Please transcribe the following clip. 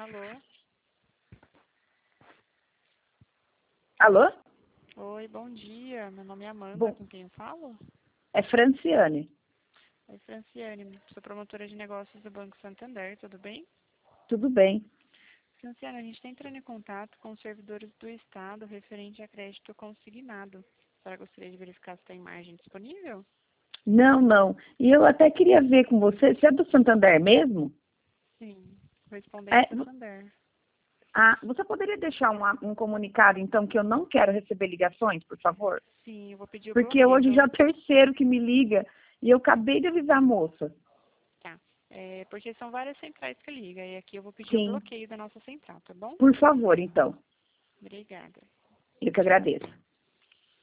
Alô? Alô? Oi, bom dia. Meu nome é Amanda, Bom, com quem eu falo? é Franciane. Oi, Franciane, sou promotora de negócios do Banco Santander, tudo bem? Tudo bem? Franciane, a gente está entrando em contato com os servidores do Estado referente a crédito consignado. A senhora gostaria de verificar se tem margem disponível? Não, não. E eu até queria ver com você é do Santander mesmo? Sim, É, correspondente Santander. você poderia deixar um comunicado, então, que eu não quero receber ligações, por favor? Sim, eu vou pedir o Porque bloqueio hoje já é o terceiro que me liga e eu acabei de avisar a moça. Tá. Porque são várias centrais que ligam, e aqui eu vou pedir o Sim, bloqueio da nossa central, tá bom? por favor, então. Obrigada. Eu que agradeço.